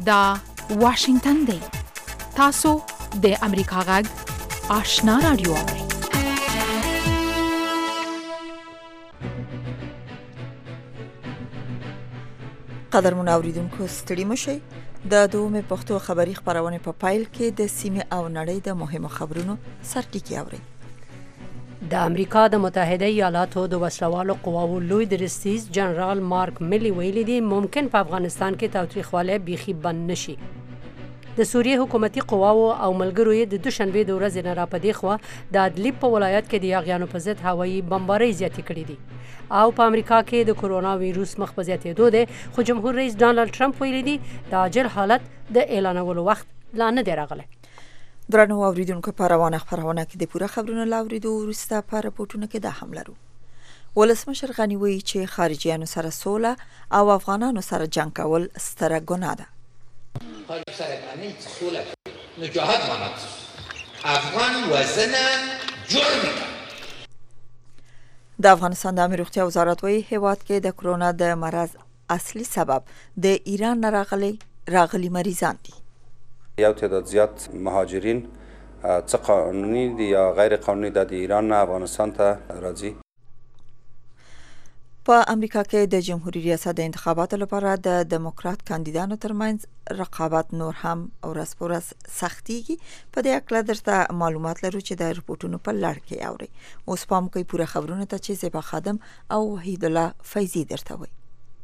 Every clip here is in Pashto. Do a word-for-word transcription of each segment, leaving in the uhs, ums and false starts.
دا واشنگتن دی. تاسو د امریکا غږ آشنا رادیو اورئ. قدرمن اوریدونکو ستړي مشئ. د دومره پښتو خبری خبرونه په پایل کې د سیمه او نړۍ د مهمو خبرونو سرټکی اورئ. د امریکا د متحده ایالاتو د وسلوالو قواو لوی درستیز جنرال مارک میلی ویلي دی ممکن په افغانستان کې تاوتریخوالی بیخي بند نشي. د سوریې حکومتي قواو او ملګرو یې د دوشنبه د ورځې نه راپدې خو د ادلیب په ولایت کې د یاغیانو په ضد هوایي بمبارۍ زیاتې کړې دي او په امریکا کې د کرونا وایروس مخ په زیاتېدو دی، خو جمهور رئیس ډانلډ ټرمپ ویلي دی د عاجل حالت د اعلانولو وخت لا نه دی راغلی. درنو اوریدونکو په روانه خبرونه کې د پوره خبرونو لاوریدو وروسته په راپورټونو کې دا هم لرو. ولسمشر غنی وایي چې خارجيانو سره سوله او افغانانو سره جنگ کول ستره ګناه ده. خارج سره باندې سوله نو جهاد مانات افغان وزنه جرم. د افغانستان د امنیت روغتیا وزارت وایي هیواد کې د کرونا د مرض اصلي سبب د ایران نه راغلي راغلي مریضان دي. یو تعداد زیات مهاجرین څه قانوني دي یا غیر قانوني د ایران نه افغانستان ته راځي. په امریکا کې د جمهوریت ریاست د انتخاباتو لپاره د دموکرات کاندیدانو ترمنځ رقابت نور هم ورځ په ورځ سختيږي. په دې اړه درته معلومات لرو چې د رپورټونو په لړ کې اوري. اوس پام کوئ پوره خبرونه ته چې زیبا خادم او وحید الله فیضی درته وایي.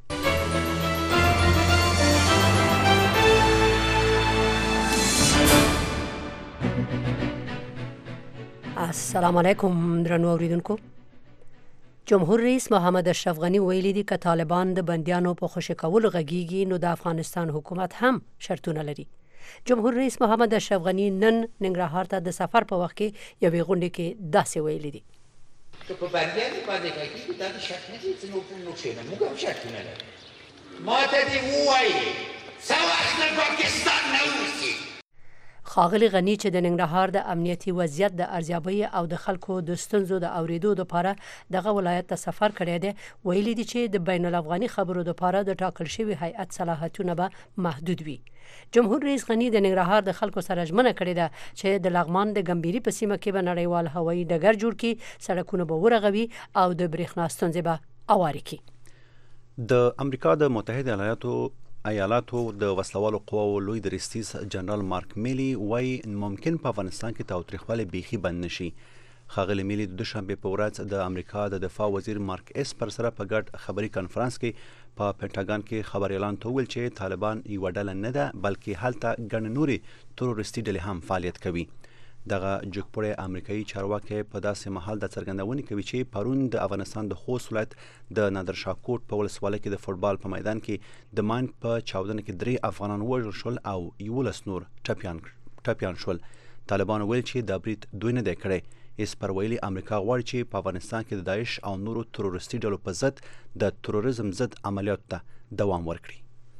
السلام علیکم درنو اوریدونکو. جمهور رئیس محمد اشرف غنی ویلي دي که طالبان د بندیانو په خوشی کولو غږیږي نو د افغانستان حکومت هم شرطونه لري. جمهور رئیس محمد اشرف غنی نن ننګرهار ته د سفر په وخت کې یوې غونډې کې داسې ویلي دي. که په بندیانو باندې غږیږي دا د شرط نه دي چې نو نو څه موږ هم شرطونه لرو. ما ته دې ووایي څه وخت نه پاکستان نه وځي. خاغلی غنی چې د ننګرهار د امنیتي وضعیت د ارزیابۍ او د خلکو د ستونزو د اوریدو لپاره دغه ولایت ته سفر کړی دی، ویلي دي چې د بین الافغاني خبرو لپاره د ټاکل شوی هیئت صلاحیتونه به محدود وي. جمهور رئیس غنی د ننګرهار د خلکو سره ژمنه کړې ده چې د لغمان د ګمبيري په سیمه کې به نړیوال هوایي ډګر جوړ کړي، سړکونه به ورغوي او د برېښنا ستونزې به اواري کړي. د امریکا د متحده ایالاتو ایالاتو د وسلوالو قواو لوی درستیز جنرال مارک میلی وایي ممکن په افغانستان کې تاوتریخوالی بیخي بند نشي. ښاغلی میلی د دوشنبه په ورځ د امریکا د دفاع وزیر مارک ایس پر سره په ګډ خبري کانفرنس کې په پینټاګان کې خبريالان ته وویل چې طالبان یوه ډله نه ده بلکې هلته ګڼ نورې تروریستي ډلې هم فعالیت کوي. دغه جګپوړی امریکایي چارواکي په داسې مهال د څرګندونې کوي چې پرون د افغانستان د خوست ولایت د نادرشاه کوټ په ولسوالۍ کې د فوټبال په میدان کې د ماین په چاودنه کې درې افغانان وژل شول او یولس نور ټپیان ټپیان شول. طالبانو ویل چې دا برید دوی نه دی کړی. ایس پر ویلي امریکا غواړي چې په افغانستان کې د داعش او نورو تروریستي ډلو په ضد د تروریزم ضد عملیاتو ته دوام ورکړي.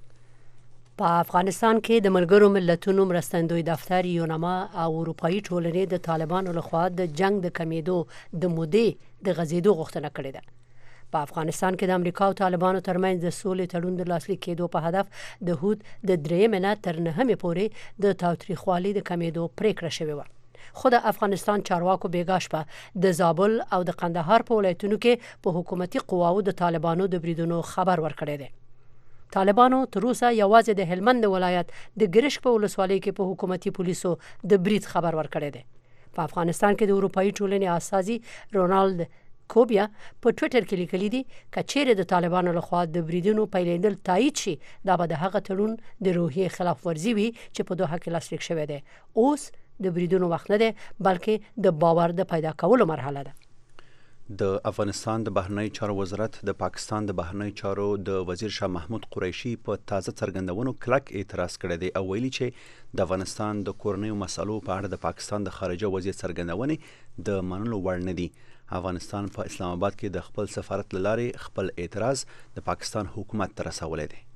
په افغانستان کې د ملګرو ملتونو مرستندوی دفتر یونما او اروپایي ټولنې د طالبانو لخوا د جنگ د کمیدو د مودې د غزیدو غوښتنه کړې ده. په افغانستان کې د امریکا او طالبانو ترمنځ د سولې تړون د لاسلیک کېدو په هدف د هود د درېیمې نه تر نهمې پورې د تاوتریخوالي د کمیدو پریکړه شوې وه. خو د افغانستان چارواکو بیګا شپه د زابل او د قندهار په ولایتونو کې په حکومتي قواو د طالبانو د بریدونو خبر ورکړی دی. طالبانو تر اوسه یوازې د هلمند ولایت د ګرشک په ولسوالۍ کې په حکومتي پولیسو د برید خبر ورکړی دی. په افغانستان کې د اروپایي ټولنې اساسي رونالد کوبیا په ټویټر کې لیکلي دي که چیرې د طالبانو لخوا د بریدونو پیلېدل تایید شي دا به د هغه تړون د روحیې خلاف ورزي وي چې په دوحه کې لاسلیک شوی دی. اوس د بریدونو وخت نه دی بلکې د باور د پیدا کولو مرحله ده. د افغانستان د بهرنی چارو وزارت د پاکستان د بهرنی چارو د وزیر شاه محمود قریشي په تازه څرګندونو کلک اعتراض کړی دی او ویلي چې د افغانستان د کورنیو مسالو په اړه د پاکستان د خارجه وزیر څرګندونې د منلو وړ نه دي. افغانستان په اسلام آباد کې د خپل سفارت له لارې خپل اعتراض د پاکستان حکومت ته رسولی دی.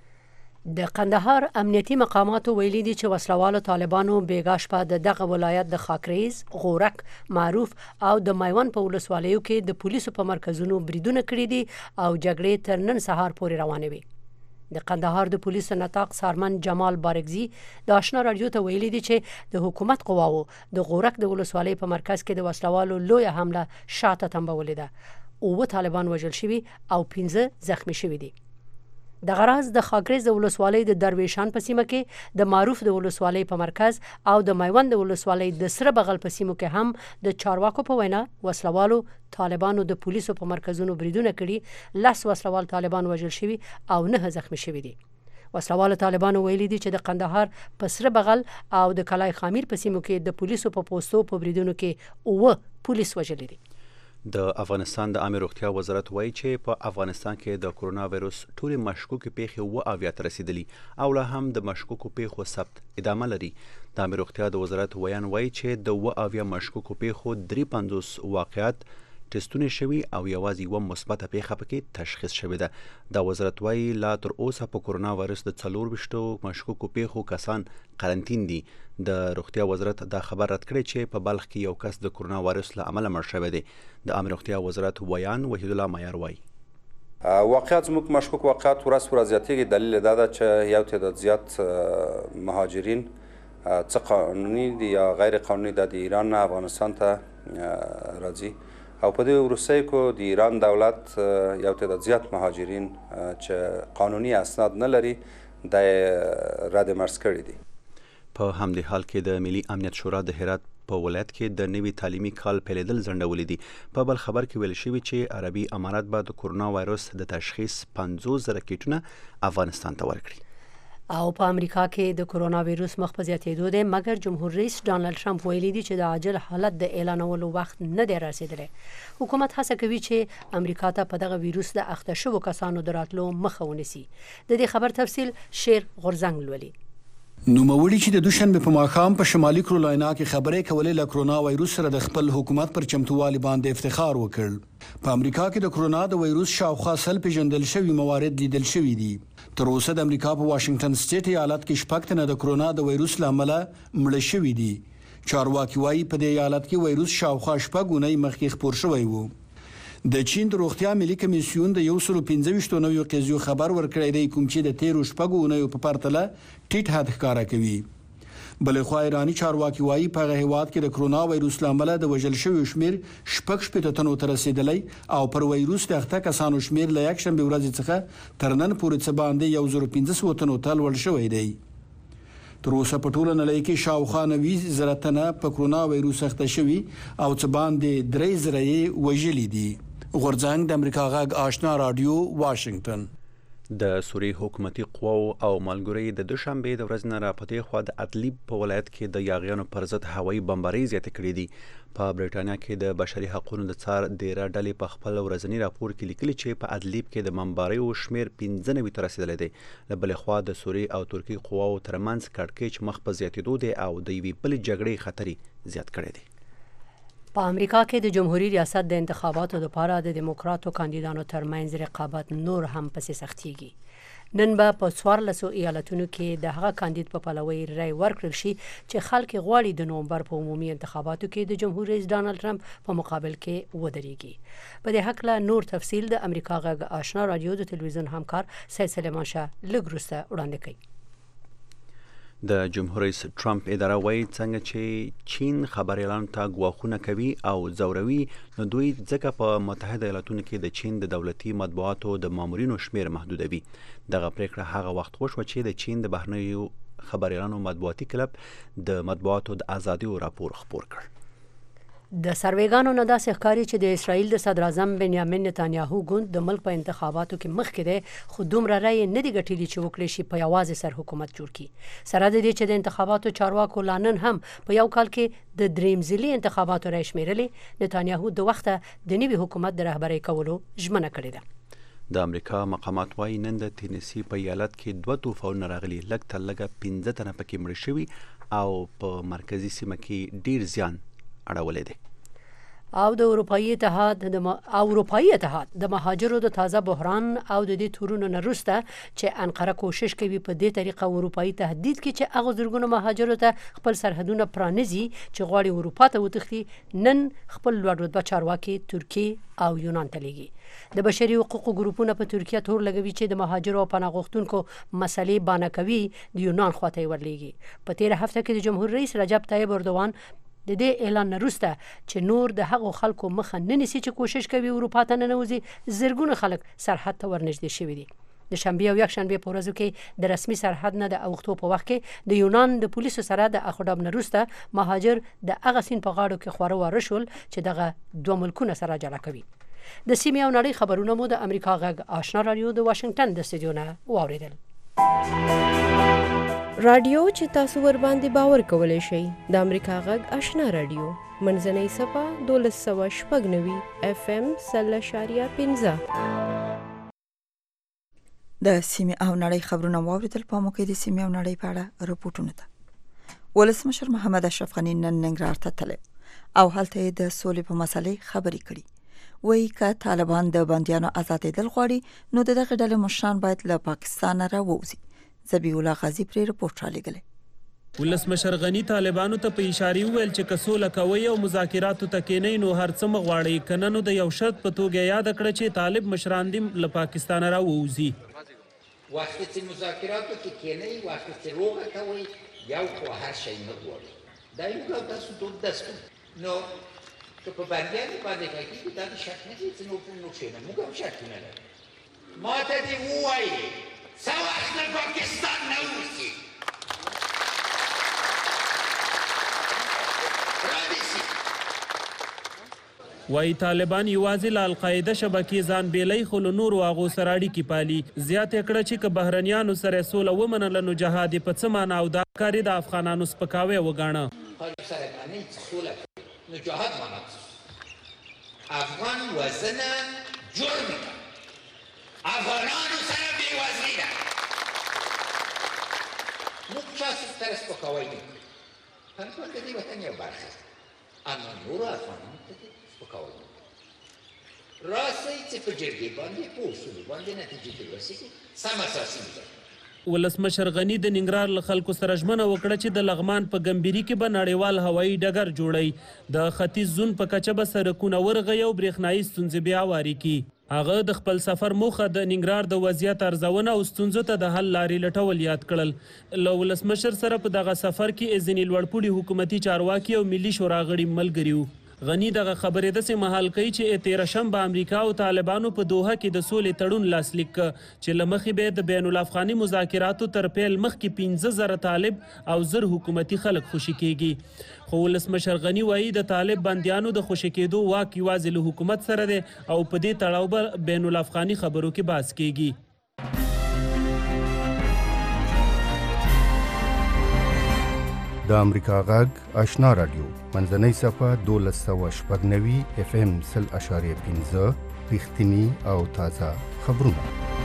د قندهار امنیتي مقاماتو ویلي دي چې وسلوالو طالبانو بیګا شپه د دغه ولایت د خاکریز، غورک، معروف او د میوند په ولسوالیو کې د پولیسو په مرکزونو بریدونه کړي دي او جګړې تر نن سهار پورې روانې وي. د قندهار د پولیسو نطاق سارمن جمال بارګزي د آشنا رادیو ته ویلي دي چې د حکومت قواو د غورک د ولسوالۍ په مرکز کې د وسلوالو لویه حمله شاته تنبولې ده او طالبان وژل شوي او پنځه زخمی شوي دي. د غراز د خاګریز د ولسوالۍ د درویشان په سیمه کې د معروف د ولسوالۍ په مرکز او د میوند د ولسوالۍ د سره بغل په سیمو کې هم د چارواکو په وینا وسلوالو طالبانو د پولیسو په مرکزونو بریدونه کړي، لس وسلوال طالبان وژل شوي او نه زخمی شوي دي. وسلوال طالبانو ویلي دي چې د قندهار په سره بغل او د کلای خامیر په سیمو کې د پولیسو په پوستو په بریدونو کې اوه پولیس وژل دي. د افغانستان د عامه روغتیا وزارت وایي چې په افغانستان کې د کرونا وایروس ټولې مشکوکې پیښې و اویا ته رسیدلي او لا هم د مشکوکو پیښو ثبت ادامه لري. د عامه روغتیا د وزارت ویان وایي چې د و اویا مشکوکو پیښو درې پنځوس واقعات ټیسټونه شوي او یوازې یوه مثبته پیښه پکې تشخیص شوې ده. د وزارت وایي لا تر اوسه په کرونا وایرس د څلور ویشتو مشکوکو پیښو کسان قرنطین دي. د روغتیا وزارت دا خبر رد کړی چې په بلخ کې یو کس د کرونا وایرس له امله مړ شوی دی. د عامه روغتیا وزارت ویان وحید الله معیار وایي واقعات زموږ مشکوک واقعات ورځ پر ورځ زیاتېږي. دلیل دا ده چې یو تعداد زیات مهاجرین څه قانوني دي یا غیر قانوني د ایران نه افغانستان ته راځي او په دې وروستیو کې د ایران دولت یو تعداد زیات مهاجرین چې قانوني اسناد نه لري د رد مرز کړي دي. په همدې حال کې د ملي امنیت شورا د هرات په ولایت کې د نوي تعلیمي کال پیلېدل ځنډولي دي. په بل خبر کې ویل شوي چې عربي امارات به د کرونا وایروس د تشخیص پنځوس زره کیټونه افغانستان ته ورکړي. او په امریکا کې د کرونا وایروس مخ په زیاتېدو دی، مګر جمهور رئیس ډانلډ ټرمپ ویلي دی چې د عاجل حالت د اعلانولو وخت نه دی رسیدلی. حکومت هڅه کوي چې امریکا ته په دغه وایروس د اخته شوو کسانو د راتلو مخه ونیسي. د دې خبر تفصیل شیر غورزنګ لولي. نوموړي چې د دوشنبه په ماښام په شمالي کرولاینا کې خبرې کولې له کرونا وایروس سره د خپل حکومت پر چمتووالي باندې افتخار وکړ. په امریکا کې د کرونا د وایروس شاوخوا سل پیژندل شوي موارد لیدل شوي دي. تر اوسه د امریکا په واشنگټن سټیټ ایالت کې شپږ تنه د کرونا د وایروس له امله مړه شوي دي. چارواکي وایي په دې ایالت کې وایروس شاوخوا شپږ اونۍ مخکې خپور شوی و. د چین د روغتیا ملي کمیسیون د یو سل پنځه ویشت نویو قضیو خبر ورکړی دی، کوم چې د تیرو شپږو اونیو په پرتله ټیټ حد ښکاره کوي. بلخوا ایرانی چارواکي وایي په هغه هیواد کې د کرونا وایروس له امله د وژل شویو شمیر شپږ شپېته تنو ته رسیدلی او پر وایروس د اخته کسانو شمیر له یکشنبې ورځې څخه تر نن پورې څه باندې یو زر پنځه سوه تنو ته لوړ شوی دی. تر اوسه په ټوله نړۍ کې شاوخوا نوي زره تنه په کرونا وایروس اخته شوي او څه باندې درې زره یې وژلي دي. غورځنګ د امریکا غږ آشنا رادیو واشنگټن. د سوریې حکومتي قواو او ملګري د دوشنبه د ورځې نه راپدې خوا د ادلیب په ولایت کې د یاغیانو پر ضد هوایي بمبارۍ زیاتې کړې دي. په برېټانیا کې د بشري حقوقو د څار ډیره ډلې په خپل ورځني راپور کې لیکلي چې په ادلیب کې د بمباریو شمیر پنځه نوي ته رسیدلی دی. له بلې خوا د سوریې او ترکیې قواو ترمنځ کړکېچ مخ په زیاتېدو دی او د یوې بلې جګړې خطر زیات کړی دی. په امریکا کې د جمهوریت ریاست د انتخاباتو لپاره د دیموکراتو کاندیدانو ترمنځ رقابت نور هم پسې سختېږي. نن به په څوارلسو ایالتونو کې د هغه کاندید په پلوۍ رای ورکړل شي چې خلک غواړي د نومبر په عمومي انتخاباتو کې د جمهور رئیس ډانلډ ټرمپ په مقابل کې ودرېږي. په دې هکله نور تفصیل د امریکا غږ آشنا رادیو د تلویزیون همکار سید سلیمان شاه لږ وروسته وړاندې کوي. د جمهور رئیس ټرمپ اداره وایي څنګه چې چین خبر اعلان ته ګواښونه کوي او ځوروي، نو دوی ځکه په متحده ایالاتونو کې د چین د دولتي مطبوعاتو د مامورینو شمیر محدودوي. دغه پریکړه هغه وخت وشوه چې د چین د بهرنیو خبر اعلانو مطبوعاتي کلب د مطبوعاتو د ازادي راپور خپور کړ. د سروېګانو نه داسې ښکاري چې د اسرائیل د صدر اعظم بنیامین نتانیاهو ګوند د ملک په انتخاباتو کې مخکې دی، خو دومره رای نه دی ګټلي چې وکړي شي په یوازې سر حکومت جوړ کړي. سره د دې چې د انتخاباتو چارواکو لا نن هم په یو کال کې د دریم ځلي انتخاباتو رای شمیرلې، نتانیاهو د وخته د نوي حکومت د رهبرۍ کولو ژمنه کړې ده. د امریکا مقامات وایي نن د تینیسي په ایالت کې دوه طوفانونه راغلي، لږ تر لږه پنځه تنه پکې مړه شوي او په مرکزي سیمه کې ډیر زیان اړولی دی. او د اروپאי اتحاد د اروپאי اتحاد د مهاجرو د تازه بحران او د دې تورونو نه وروسته چې انقره کوشش کوي په دې طریقه اروپאי تهدید کې چې هغه زرګونه مهاجرو ته خپل سرحدونه پرانیزي چې غواړي اروپا ته وتښتي، نن خپل لوړ رتبه چارواکي ترکیه او یونان ته لیږي. د بشري حقوقو ګروپونه په ترکیه تور لګوي چې د مهاجرو او پناه غوښتونکو مسلې بانه کوي، د یونان خواته یې ورلیږي. په تیر هفته کې د جمهور رئیس رجب طیب اردوغان د دې اعلان وروسته چې نور د هغو خلکو مخه نه نیسي چې کوشش کوي اروپا ته ننوځي، زرګونه خلک سرحد ته ورنږدې شوي دي. د شنبې او یکشنبې په ورځو کې د رسمي سرحد نه د اوښتو په وخت کې د یونان د پولیسو سره د اخډاب نه وروسته مهاجر د هغه سیند په غاړو کې خواره واره شول چې دغه دوه ملکونه سره جلا کوي. د سیمې او نړۍ خبرونه مو د امریکا غږ آشنا رادیو د واشنگټن د استودیو نه واورېدل. رادیو چې تاسو ور باندې باور کولای شئ د امریکا غږ آشنا رادیو منځنۍ صفه دولس سوه شپږ نوي اف ام سل اشاریه پنځه. د سیمې او نړۍ خبرونه واورېدل. په موږ کې د سیمې او نړۍ په اړه رپورټونه ده. ولسمشر محمد اشرف غني نن ننګرهار ته تللی او هلته د سولې په مسلې خبرې کړي. وایي که طالبان د بندیانو آزادېدل غواړي نو د دغه ډلې مشران باید له پاکستان راووځي. زبی الله غازی پر رپورټ را لګلې. ولسمشر غنی طالبانو ته په اشاره ویل چې کسوله کوي او مذاکراتو ته کېنئ نو هر څه مغواړي، کنه نو د یو شرط په توګه یاد کړه چې طالب مشران دې له پاکستان راووځي. وخت چې مذاکراتو کې کېنئ، وخت چې روغه کوي، یو خو هر شی نه غواړي. دا یو تاسو ټول داسې نو که په بندیانو باندې کوي دا د شک نه دي چې نو نو کښېنه موږ هم شک نه لرو. ما ته دې ووایي څه وخت له پاکستان نه ووځي رانیسي. وایي طالبان یوازې له القاعده شبکې ځان بیلی خو له نورو هغو سره اړیکې پالي. زیاته کړه چې که بهرنیانو سره سوله ومنله نو جهاد یې په څه معنا او دا کار یې د افغانانو سپکاوی وګاڼه. خلک سره معنی چې سوله کوي نو جهاد معنا افغان وزنه جرم ده، افغانانو سره بېوزلي ده. موږ چا سره سپکاوی نه کوو، طالبان د دې وطن یوه برخه ده، اما نورو افغانانو ته دې سپکاوی نه کوو. راسئ چې په جرګې باندې په اصولو باندې نتیجې ته ورسېږو، سم اساسي ده. ولسمشر غني د ننګرهار له خلکو سره ژمنه وکړه چې د لغمان په ګمبري کې به نړیوال هوایي ډګر جوړوي. د ختیځ زون په کچه به سړکونه ورغوي او برېښنایي ستونزې بیا هوارې کړي. هغه د خپل سفر موخه د ننګرهار د وضعیت ارزونه او ستونزو ته د حل لارې لټول یاد کړل. له ولسمشر سره په دغه سفر کې ځینې لوړپوړي حکومتي چارواکي او ملي شورا غړي ملګري وو. غني دغه خبرې داسې مهال کوي چې تېره شنبه امریکا او طالبانو په دوحه کې د سولې تړون لاسلیک کړ چې له مخې به د بین الافغاني مذاکراتو تر پیل مخکې پنځه زره طالب او زر حکومتي خلک خوشي کېږي. خو ولسمشر غني وایي د طالب بندیانو د خوشي کېدو واک یوازې له حکومت سره دی او په دې تړاو به بین الافغاني خبرو کې بحث کېږي. د امریکا غږ آشنا رادیو منځنۍ صفه دولس سوه شپږ نوي اف ام سل اشاریه پنځه رښتیني او تازه خبرونه.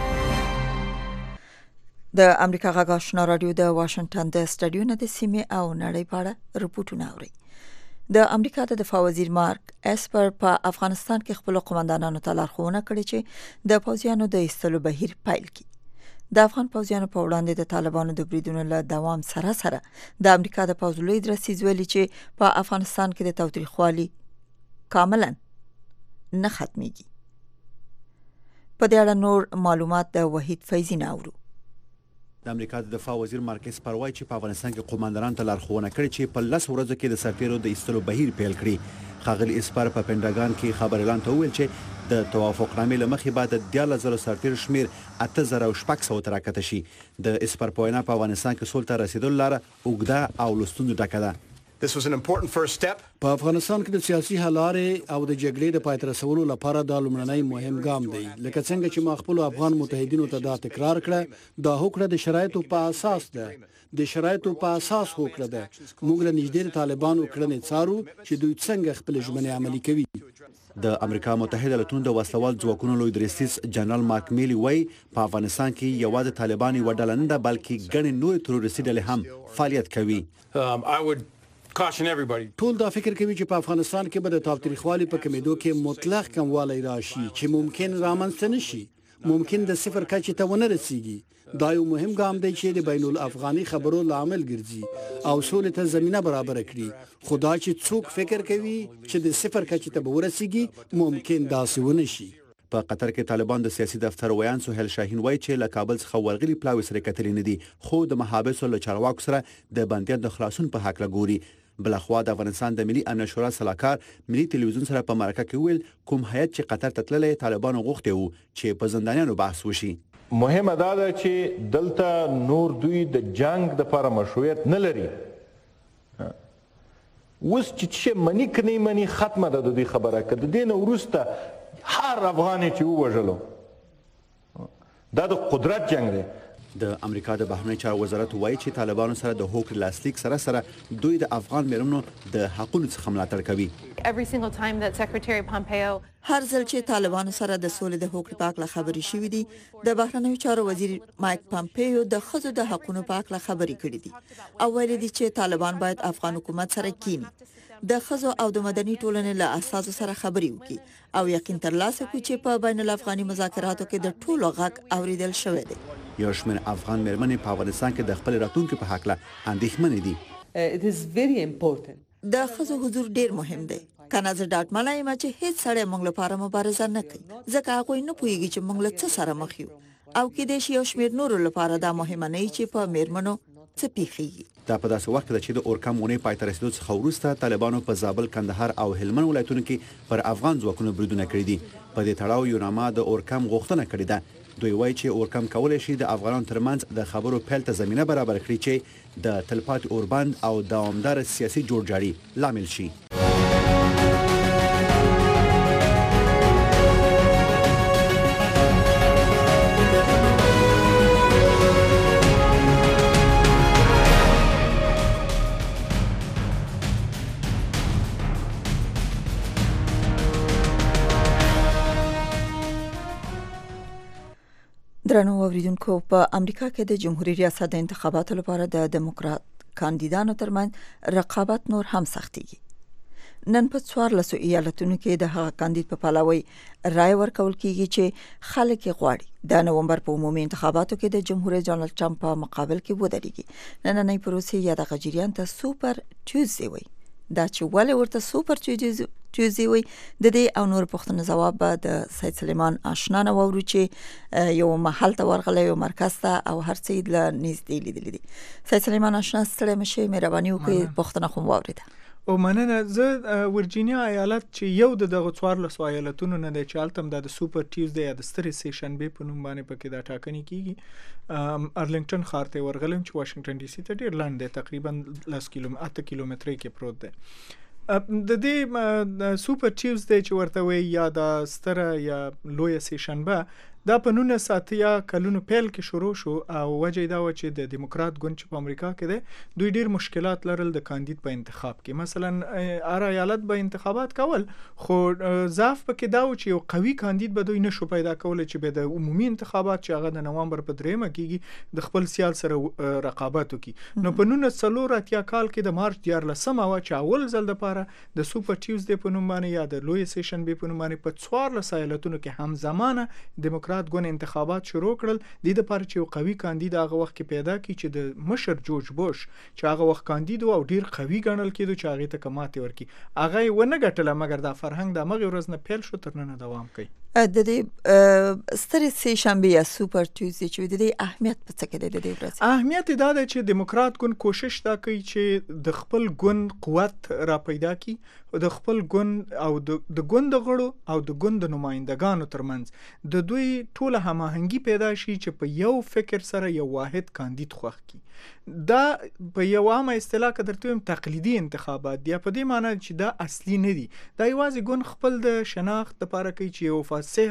د امریکا غږ آشنا رادیو د واشنگټن د استډیو نه د سیمې او نړۍ په اړه رپورټونه اوري. د امریکا د دفاع وزیر مارک اسپر په افغانستان کې خپل قومندانانو ته لارښوونه کړې چې د پوځیانو د ایستلو بهیر پیل کړي. د افغان پوځیانو په وړاندې د طالبانو د بریدونو له دوام سره سره د امریکا د پوځ لوی درسیز ویلي چې په افغانستان کې د تاوتریخوالي کاملا نه ختميږي. په دې اړه نور معلومات د وحید فیضی ناورو. د امریکا د دفاع وزیر مارکس پروای چې په افغانستان کې قومندانانو ته لارښوونه کړې چې په لس ورځو کې د سرتیرو د ایستلو بهیر پیل کړي. خاغلی اسپر په پینټاګان کې خبر اعلان ته ویل چې د توافقنامې له مخې بعد د دیارلس زره سرتیرو شمیر اته زره او شپږ سوه ته راکته شي. د اسپر په وینا په افغانستان کې سولې ته رسیدلو لاره اوږده او له ستونزو ډکه ده. This was an important first step. په افغانستان کې د سیاسي حل لارې او د جګړې د پای ته رسولو لپاره د لومړنی مهم ګام دی. لکه څنګه چې ما خپل افغان متحدینو ته دا تکرار کړه، دا هوکړه د شرایطو په اساس ده. د شرایطو په اساس هوکړه ده. موږ له نږدې د طالبانو کړنې څارو چې دوی څنګه خپل ژمنې عملي کوي. د امریکا متحده ایالاتونو د وسلوال ځواکونو لوی درستیز جنرال مارک میلی وایي په افغانستان کې یوازې طالبان یوه ډله نه ده بلکې ګڼې نورې تروریستي ډلې هم فعالیت کوي. Um, I would caution everybody. ټول دا فکر کوي چې په افغانستان کې به د تاوتریخوالي په کمیدو کې مطلق کموالی راشي چې ممکن رامنځته نشي، ممکن د صفر کچې ته ونه رسیږي. دا یو مهم ګام دی چې د بین الافغاني خبرو لامل ګرځي او سولې ته زمينه برابر کړي. خدا چې څوک فکر کوي چې د صفر کچې ته به ورسیږي ممکن داسې ونه شي. په قطر کې طالبان د سیاسي دفتر ویان سهیل شاهین وایي چې له کابل څخه ورغلي پلاوي سره کتلې نه دي، خو د محابسو له چارواکو سره د بندیانو د خلاصون په حق لګوري. بلخوا د افغانستان د ملي امنیت شورا سلاکار ملي ټلویزیون سره په مرکه کې ویل کوم هیئت چې قطر ته تللی طالبانو غوښتي وو چې په زندانیانو بحث وشي. مهمه دا ده چې دلته نور دوی د جنگ د لپاره مشروعیت نه لري. اوس چې منی کني منی ختمه ده د دې خبره کده دین وروسته هر افغان چې وژلو دا د قدرت جنگ دی. د امریکا د بهرنی چارو وزارت وایي چې طالبانو سره د هوکړې لاسلیک سره سره دوی د افغان میرمنو د حقوقو څخه ملاتړ کوي. Every single time that Secretary Pompeo هر ځل چې طالبانو سره د سولې د هوکړې په اړه خبرې شوې دي، د بهرنیو چارو وزیر مایک پامپیو د ښځو د حقوقو په اړه خبرې کړې دي او ویلي دي چې طالبان باید افغان حکومت سره کینی، د ښځو او د مدني ټولنې له اساسو سره خبرې وکړي او یقین ترلاسه کړي چې په بین الافغاني مذاکراتو کې د ټولو غږ اوریدل شوی دی. یو شمېر افغان میرمنې په افغانستان کې د خپل راتلونکي په حق له اندېښمنې دي. It is very important. د ښځو حضور ډیر مهم دی. کنه زه ډاډمنه یم چې هیڅ سړی موږ لپاره مبارزه نه کوي، ځکه هغوی نه پوهیږي چې موږ له څه سره مخ یو او کېدای شي یو شمېر نورو لپاره دا مهمه نه وي چې په میرمنو څه پیښیږي. دا په داسې وخت کې ده چې د اورکم اونۍ پای ته رسیدو څخه وروسته طالبانو په زابل، کندهار او هلمند ولایتونو کې پر افغان ځواکونو بریدونه کړي دي. په دې تړاو یوناما د اورکم غوښتنه کړې ده. دوی وایي چې اورکم کولای شي د افغانانو ترمنځ د خبرو پیل ته زمینه برابر کړي چې د تلپاتې اوربند او دوامدار سیاسي جوړجاړي لامل شي. درنو اوریدونکو، په امریکا کې د جمهوریت ریاست د انتخاباتو لپاره د دموکرات کاندیدانو ترمنځ رقابت نور هم سختيږي. نن په څوارلسو ایالتونو کې د هغه کاندید په پلاوی رای ورکول کیږي چې خلک غواړي د نومبر په عمومي انتخاباتو کې د جمهوریت ډانلډ ټرمپ په مقابل کې ودرېږي. نننۍ پروسې یا د غجریان ته سوپر ټیوزډے وایي. دا چې ولې ورته سوپر ټیوزډے وایي د دې او نور پوښتنو ځواب به د سید سلیمان آشنا نه وورو چې یو محل ته ورغلی یو مرکز ته او هر څه له نږدې لیدلی دي. سید سلیمان آشنا ستړی مشئ، مهرباني وکړئ پوښتنه خو واوریده. او مننه. زه ورجینیا ایالت چې یو د دغه څوارلسو ایالتونو نه دی چې هلته هم د سوپر ټیوزډے یا د سترې سې-شنبې په نوم باندې پکې دا ټاکنې کیږي. ارلنګټن ښار ته ورغلم چې واشنگټن ډي سي ته ډېر لاندې دی، تقریبا لس کیلومتره اته کیلومترۍ کې پروت دی. د دې سوپر ټیوزډے چې ورته وایي یا د ستره یا لویه سې-شنبه دا په نولس اتیا کلونو پیل کې شروع شو او وجه دا و چې د دیموکرات ګوند چې په امریکا کې دی دوی ډیر مشکلات لرل د کاندید په انتخاب کې. مثلا ار ایالت به انتخابات کول خو ضعف پکې دا و چې یو قوي کاندید به دوی نشو پیدا کول چې به د عمومي انتخابات چې هغه د نوامبر په دریمه کېږي د خپل سیال سره رقابت وکړي. نو په نولس څلور اتیا کال کې د مارچ دیارلسمه وه چې اول ځل دپاره د سوپر ټیوزډے په نوم باندې یا د لویې سې-شنبې په نوم باندې په څوارلس ایالتونو کې همزمانه دیموکرات ګوند انتخابات شروع کړل. د دې لپاره چې یو قوي کاندید هغه وخت کې پیدا کړي چې د مشر جورج بوش چې هغه وخت کاندید او ډیر قوي ګڼل کېدو چې هغه ته کماتې ورکړي. هغه یې ونه ګټله، مګر دا فرهنګ د هغې ورځ نه پیل شو تر ننه دوام کوي. د دې سترې سې-شنبې یا سوپر ټیوزډے چې د دې اهمیت په څه کې دی؟ د دې ورځې اهمیت دا دی چې دیموکرات ګوند کوشش دا کوي چې د خپل ګوند قوت را پیدا کړي، د خپل ګوند او د ګوند غړو او د ګوند نمائندګانو ترمنځ د دوی ټول هماهنګي پیدا شي چې په یو فکر سره یو واحد کاندید خوښ کړي. دا په یو عامه اصطلاح کې درته وایم تقلیدي انتخابات دي، په دې معنی چې دا اصلي نه دي. دا یوازې ګوند خپل د شناخت لپاره کوي چې یو فصیحه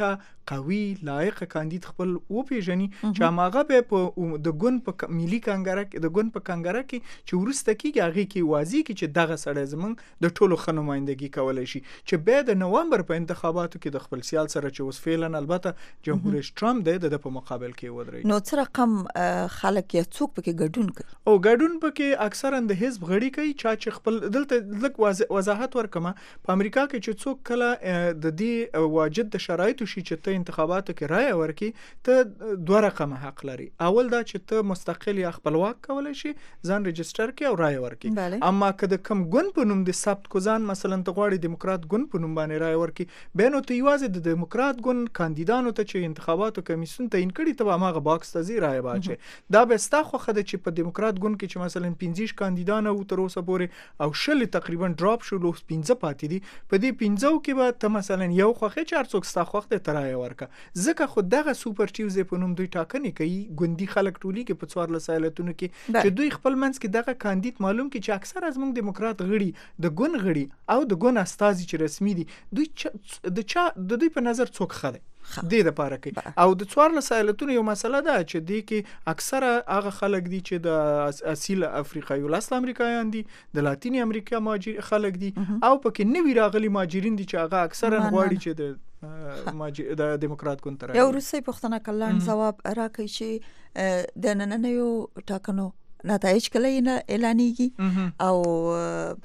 قوي لایق کاندید خپل و پیژني چې هغه به په د ګوند په ملي کانګره کې د ګوند په کانګره کې چې ورسته کېږي هغه کې واضح کی چې دغه سړی زمونږ د ټولو ښه نمائندګي کولای شي چې بیا د نومبر په انتخاباتو کې د خپل سیال سره چې اوس فعلا البته جمهور رئیس ټرمپ دی د په مقابل کې ودرېږي. نو څه رقم خلک یا څوک پکې ګډون کوي او ګډون پکې اکثرا د حزب غړي کوي چې خپل دلته لږ وضاحت ورکمه په امریکا کې چې څوک کله د دې واجد د شرایطو شي چې ته انتخاباتو کې رائے ورکړي ته دوه رقم حق لري. اول دا چې ته مستقل یا خپلواک کولای شي ځان ريجستره کړي او رائے ورکړي، اما که د کم ګوند په نوم د ثبت کو ځان مثلا ته غواړي دیموکرات ګوند په نوم باندې رائے ورکړي به نو ته یوازې د دیموکرات ګوند کاندیدانو ته چې انتخاباتو کمیسیون تعیین کړي ته هغه باکس ته زی رائے واچي. دا به ستا خو خده چې په دیموکرات ګوند کې چې مثلا پنځه کاندیدان او تر اوسه پورې او شل تقریبا ډراپ شو لوس پنځه پاتې دي. په دې پنځو کې به ته مثلا یو خوخه چار څوک ستا خوخه ترای ورکا ځکه خو دغه سوپر چیوز په نوم دوی ټاکنې کوي ګوندی خلک ټولي کې په څوار لسایلتونو کې چې دوی خپل منځ کې دغه کاندید معلوم کې چې اکثر از موږ دیموکرات غړي د ګوند غړي او د ګوند استازي چې رسمي دي دوی د چا د دوی په نظر څوک خره دې د پاره کوي او د څوار لسایلتونو یو مسله ده چې دې کې اکثره هغه خلک دي چې د اصیل افریقایي ولست امریکایان دي د لاتینی امریکا ماجر خلک دي او پکې نوی راغلي ماجرین دي چې هغه اکثرا غواړي چې د ماجر د دیموکرات ګوند تر یو روسي پښتنه کلان جواب راکړي چې د نننیو ټاکنو نتایج کله اعلانېږي او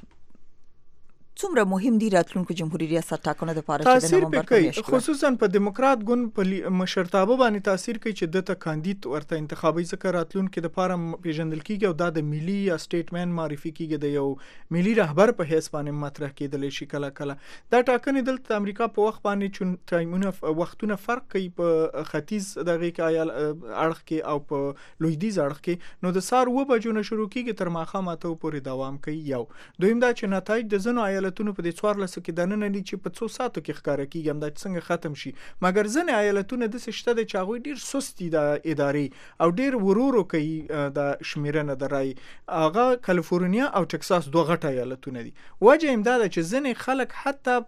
څومره مهم دي راتلونکو جمهوریت ریاست ټاکنو د پاره چې د نومبر په میاشت خصوصا په دیموکرات ګوند په مشرتابه باندې تاثیر کوي چې د کاندید ورته انتخابي ذکر راتلونکو د پاره پیژندل کیږي او د ملي یا سټیټمن معرفي کیږي د یو ملي رهبر په حساب باندې مطرح کېدل شي کله کله دا ټاکنې دلته امریکا په وخت باندې چون ټایمونه وختونه فرق کوي په ختیځ دغه کې آیال اړخ کې او په لویدیز اړخ کې نو د سار و بجو نه شروع کیږي تر ماخامه ته پورې دوام کوي. یو دویم دا چې نتایج د زنو آیال ایالتونو په دې څوار لسو کې د نن نه چې په څو ساتو کې ښکارا کیږي هم دا څنګه ختم شي مګر ځنې ایالتونه د سشته د چاغوي ډیر سستی د ادارې او ډیر ورورو کوي د شمیرنه د رای هغه کالیفورنیا او ټکساس دوه غټ ایالتونه دي. وجه هم دا چې ځنې خلک حتی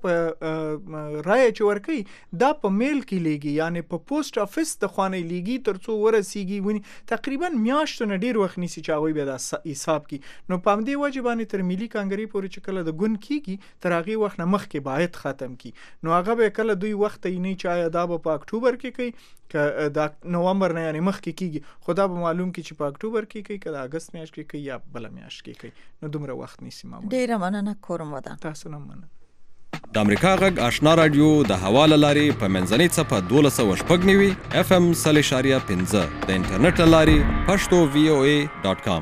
په رای چې ورکي دا په میل کې لیږي یعنی په پوسټ افیس د خوانې لیږي ترڅو ورسیږي ونی تقریبا میاشتونه ډیر وخت نیسي چې هغه به د حساب کی نو پام دی واجب باندې تر ملي کانګری پورې چې کله د ګون کیږي تر هغه وخت نه مخکې باید ختم کی نو هغه به کله دوی وخت یې نه چا دا په اکتوبر کې کوي ک د نومبر نه یعنی مخکې کیږي خدا به معلوم کی چې په اکتوبر کې کوي کله اگست میاشت کې کوي یا بل میاشت کې کوي نو دومره وخت نیسي معمولا. ډیر مننه کوم ودان تاسو نه مننه. د امریکا غږ آشنا رادیو د حواله لاري په منځنۍ صفه دولس سوه شپږ نوي اف ام صلی شاریه پنځه د انټرنیټ لاري پښتو وی او ای ډاټ کام.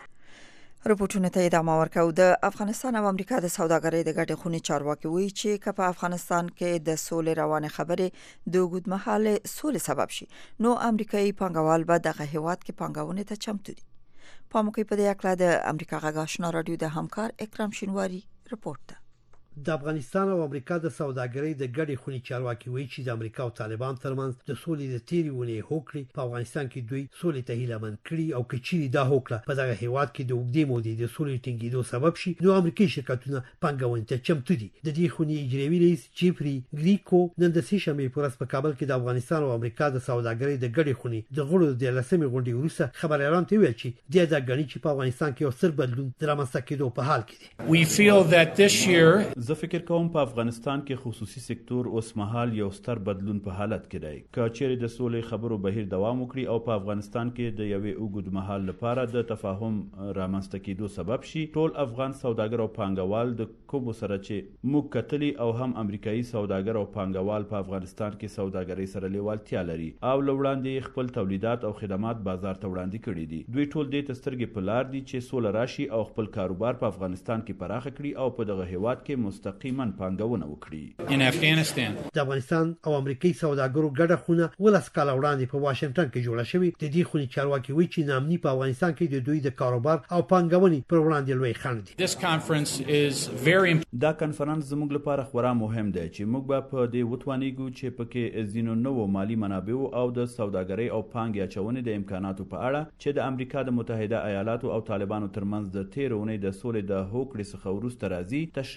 رپورټونه ته ادامه ورکوي. د افغانستان او امریکا د سوداګرۍ د ګډې خونې چارواکي وایي چې که په افغانستان کې د سولې روانه خبرې د اوږدمهاله سولې سبب شي نو امریکایي پانګوال به دغه هیواد کې پانګونې ته چمتو دي. پاموکي په دې اړه د امریکا غږ آشنا رادیو د همکار اکرام شینواری رپورټ ده. د افغانستان او امریکا د سوداګرۍ د ګډې خونې چارواکي وایي چې د امریکا او طالبان ترمنځ د سولې د تیری ونې هوکړې په افغانستان کې دوی سولې ته هیله مند کړي او کچېرې دا هوکړه په دغه هیواد کې د اوږدې مودې د سولې ټینګېدو سبب شي نو امریکایي شرکتونه پانګونې ته چمتو دي. د دې خونې اجرایي رئیس جیفري ګریکو نن د سې شنبې په ورځ په کابل کې د افغانستان او امریکا د سوداګرۍ د ګډې خونې د غړو د لسمې غونډې وروسته خبريالانو ته ویل چې د دا غني چې په افغانستان کې یو ستر بدلون د رامنځته کېدو په حال کې دي. We feel that this year زه فکر کوم په افغانستان کې خصوصي سکتور اوس مهال یو ستر بدلون په حالت کې دی. که چیرې د سولې خبرو بهیر دوام وکړي او په افغانستان کې د یوې اوږد مهال لپاره د تفاهم رامنځته کېدو سبب شي ټول افغان سوداګر او پانګوال د کوم سره چې موږ کتلی او هم امریکایي سوداګر او پانګوال په افغانستان کې سوداګرۍ سره لیوالتیا لري او لوړاندې خپل تولیدات او خدمات بازار ته وړاندې کړي دي. دوی ټول دې تسترګې په لار دي چې سوله راشي او خپل کاروبار په افغانستان کې پراخ کړي او په دغه هیواد کې مستقیما پانګونه وکړي. In Afghanistan د افغانستان او امریکایي سوداګرو ګډه خونه ولس کال وړاندې په واشنگټن کې جوړه شوې. د دې خونې چارواکي وایي چې نامني په افغانستان کې د دوی د کاروبار او پانګونې پر وړاندې لوی خنډ دي. This conference is very دا کنفرانس زموږ لپاره خورا مهم دی چې موږ به په دې وتوانیږو چې پکې ځینو نوو مالی منابعو او د سوداګرۍ او پانګې اچونې د امکاناتو په اړه چې د امریکا د متحده ایالاتو او طالبانو ترمنځ د تیرونې د سولې د هوکړې څخه وروسته راځي تشریحات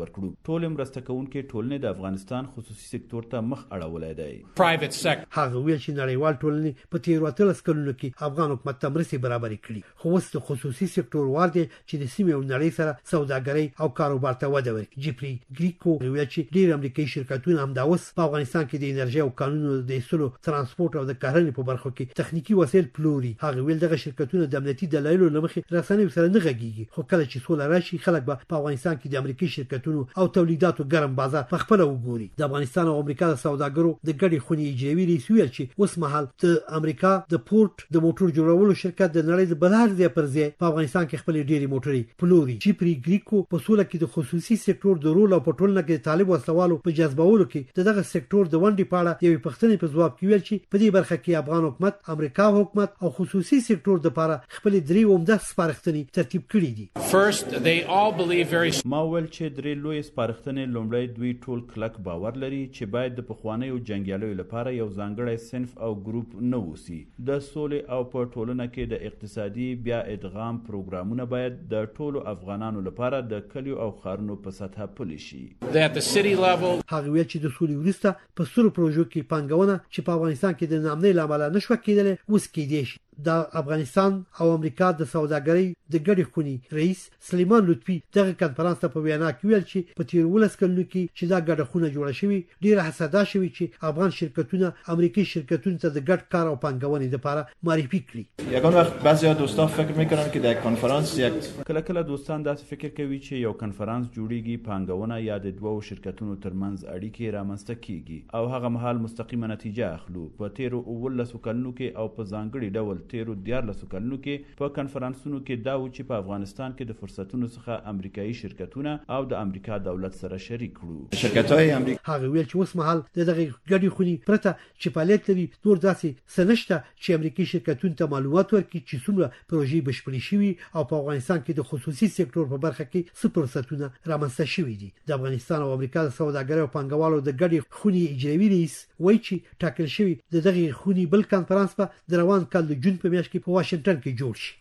ورکړو. ټول مرسته کوونکي ټولنې د افغانستان خصوصي سکتور ته مخ اړولی دی. Private sector. هغه ویل چې نړیوال ټولنې په تیرو اتلس کلونو کې افغان حکومت ته مرستې برابرې کړي، خو اوس د خصوصي سکتور وار دی چې د سیمې او نړۍ سره سوداګرۍ او کاروبار ته وده ورکړي. جیفري ګریکو ویل چې ډېر امریکایي شرکتونه همدا اوس په افغانستان کې د انرژي او قانونو د ایستلو، ترانسپورت او د کرنې په برخو کې تخنیکی وسایل پلوري. هغه ویل دغه شرکتونه د امنیتي دلایلو له مخې رسنیو سره نه غږیږي، خو کله چې سوله راشي خلک به په افغانستان کې د امریکایي شرکتونو او تولیداتو ګرم بازار په خپل وګوري. د افغانستان او امریکا د سوداګرو د ګډې خونې اجرایي رئیس ویل چې اوس مهال د امریکا د پورت د موټر جوړولو شرکت د نړۍ د بلار ځای پر ځای په افغانستان کې خپل ډېری موټرې پلوري. جیفري ګریکو په سوله کې د خصوصي سکتور د رول او په ټولنه کې د طالب وسلوالو په جذبولو کې دغه سکتور د ونډې په اړه یوې پوښتنې په ځواب کې ویل چې په دې برخه کې افغان حکومت، امریکا حکومت او خصوصي سکتور د لپاره خپل درې عمده سپارښتنې ترتیب کړي دي. First, they all believe very ما ول چې درې لوی سپارښتنې لومړی دوی ټول کلک باور لري چې باید د پخوانیو جنگیالیو لپاره یو ځانګړی صنف او ګروپ نه اوسي. د سولې او په ټولنه کې د اقتصادي بیا ادغام پروګرامونه باید د ټولو افغانانو لپاره د کلیو او ښارونو په سطحه پلي شي. At the city level, هغه ویل چې د سولې وروسته په سلو پروژو کې پانګونه چې په افغانستان کې د نامنۍ له امله نشوه کېدلی اوس کېدی شي. د افغانستان او امریکا د سوداګرۍ د ګډې خونې رئیس سلیمان لطفي دغه کنفرانس ته په وینا کې ویل چې په تیر ولس کلونو کې چې دا ګډه خونه جوړه شوې ډېره حساده شوې چې افغان شرکتونه امریکایي شرکتونو ته د ګډ کار او پانګونې لپاره معرفي کړي. یگان وقت بعضی دوستان فکر میکنن که در کنفرانس یک کله کله دوستان داسې فکر کوي چې یو کنفرانس جوړیږي، پانګونه یا د دوو شرکتونو ترمنځ اړیکې رامنځته کیږي او هغه مهال مستقیمه نتیجه اخلو. په تیرو اوولسو کلونو کې او په ځانګړي ډول تیرو دیارلسو کلونو کې په کنفرانسونو کې دا و چې په افغانستان کې د فرصتونو څخه امریکایي شرکتونه او د امریکا دولت سره شریک کړو. شرکت‌های امریکا هغه ویل چې اوس مهال د دغه ګډې خونې پرته چې فعالیت لري نور داسې څه نشته چې امریکایي شرکتونو ته معلومات ورکړي چې څومره پروژې بشپړې شوي او په افغانستان کې د خصوصي سکتور په برخه کې څه فرصتونه رامنځته شوي دي. د افغانستان او امریکا د سوداګرۍ او پانګوالو د ګډې خونې اجرایي رئیس وایي چې ټاکل شوی د دغه خونې بل کنفرانس په د روان کال د جون په میاشت کې په واشنگټن کې جوړ شي.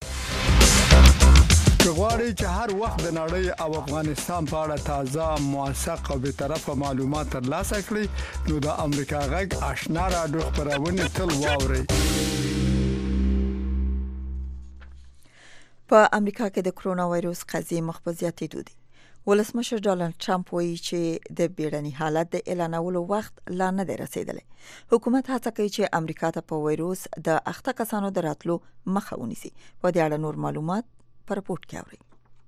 غواړئ چې هر وخت د نړۍ او افغانستان په اړه تازه، موثق او به طرفه معلومات ترلاسه کړئ نو د امریکا غږ آشنا رادیو خبرونه تل واورئ. په امریکا کې د کرونا وایروس قضیې مخ په زیاتېدو دي. ولسمشر ډانلډ ټرمپ وایي چې د بیړني حالت د اعلانولو وخت لا نه دی رسیدلی. حکومت هڅه کوي چې امریکا ته په وایروس د اخته کسانو د راتلو مخه ونیسي. په دې اړه نور معلومات پر رپورت کې اورئ.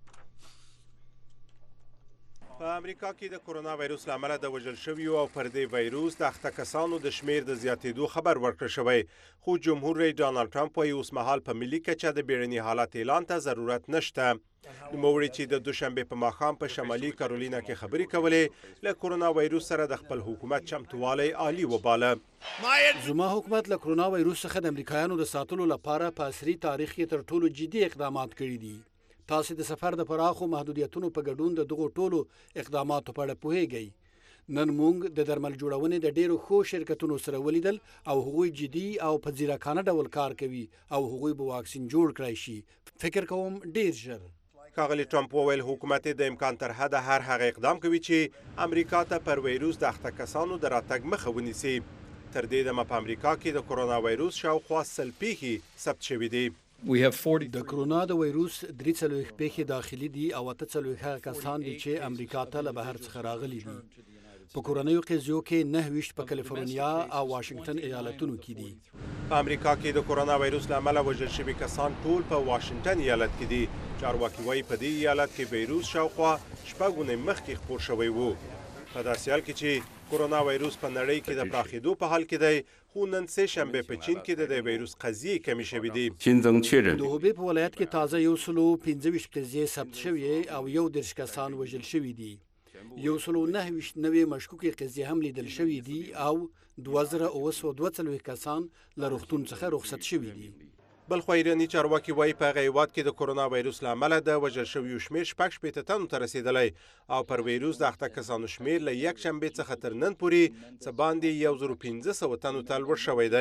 په امریکا کې د کرونا وایروس لامل د وژل شویو او پر دې وایروس د اخته کسانو د شمیر د زیاتېدو خبر ورکړ شوی، خو جمهور رئیس ډانلډ ټرمپ وايي اوس مهال په ملي کچه د بیړني حالت اعلان ته ضرورت نشته. نوموړي چې د دوشنبه په ماښام په شمالي کارولینا کې خبرې کولې له کرونا وایروس سره د خپل حکومت چمتووالی عالی وباله. زما حکومت له کرونا وایروس څخه د امریکایانو د ساتلو لپاره په عصري تاریخ کې تر ټولو جدي اقدامات کړي دي. تاسو د سفر د پراخو محدودیتونو په ګډون د دغو ټولو اقداماتو په اړه پوهیږئ. نن موږ د درمل جوړونې د ډیرو ښو شرکتونو سره ولیدل او هغوی جدي او په ځیرکانه ډول کار کوي او هغوی به واکسین جوړ کړی شي. فکر کوم ډیر ژر. ښاغلي ټرمپ وویل حکومت د امکان تر حده هر هغه اقدام کوي چې امریکا ته پر وایروس د اخته کسانو د راتګ مخه ونیسي. تر دې دمه په امریکا کې د کرونا وایروس شاوخوا سل پیښې ثبت شوي دي. د کرونا د وایروس درې څلوېښت پیښې داخلي دي او اته څلوېښت هغه کسان دي چې امریکا ته له بهر څخه راغلي دي. په کورنیو قضیو کې نهه ویشت په کالیفورنیا او واشنگټن ایالتونو کې دي. په امریکا کې د کرونا وایروس له امله وژل شوي کسان ټول په واشنگټن ایالت کې دي. چارواکي وایي په دې ایالت کې وایروس شاوخوا شپږ اونۍ مخکې خپور شوی و. په داسې حال کې چې کرونا وایروس په نړۍ کې د پراخېدو په حال کې دی، خو نن سه شنبه په چین کې د دې وایروس قضیې کمې شوې دي. د هوبې په ولایت کې تازه یو سلو پنځه ویشت قضیې ثبت شوې او یو دېرش کسان وژل شوي دي. یو سلو نهه ویشت نوې مشکوکې قضیې هم لیدل شوي دي او دوه زره اوه سوه دوه څلوېښت کسان له روغتون څخه رخصت شوي دي. بل خو ایراني چارواکي وایي په هغه هېواد کې د کرونا وایروس له امله د وژل شویو شمېر شپږ شپېته تنو ته رسېدلی او پر وایروس د اخته کسانو شمېر له یک شنبې څخه تر نن پورې څه باندې یو زرو پنځه سوه تنو ته لوړ شوی دی.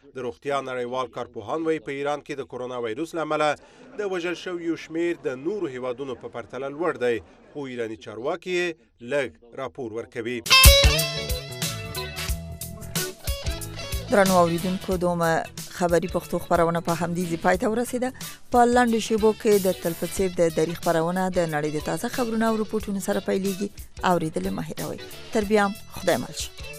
د روغتیا نړیوال کارپوهان وایي په ایران کې د کرونا وایروس له امله د وژل شویو شمیر د نورو هیوادونو په پرتله لوړ دی، خو ایراني چارواکي یې لږ راپور ورکوي. درنو اوریدونکو، دومره خبری پښتو خبرونه په همدې ځای پای ته ورسیده. په لاندې شیبو کې د تل په څیر د دری خبرونه د نړۍ د تازه خبرونو او رپورټونو سره پیلېږي. اوریدل مه هېروئ. تر بیا خدای مل شه.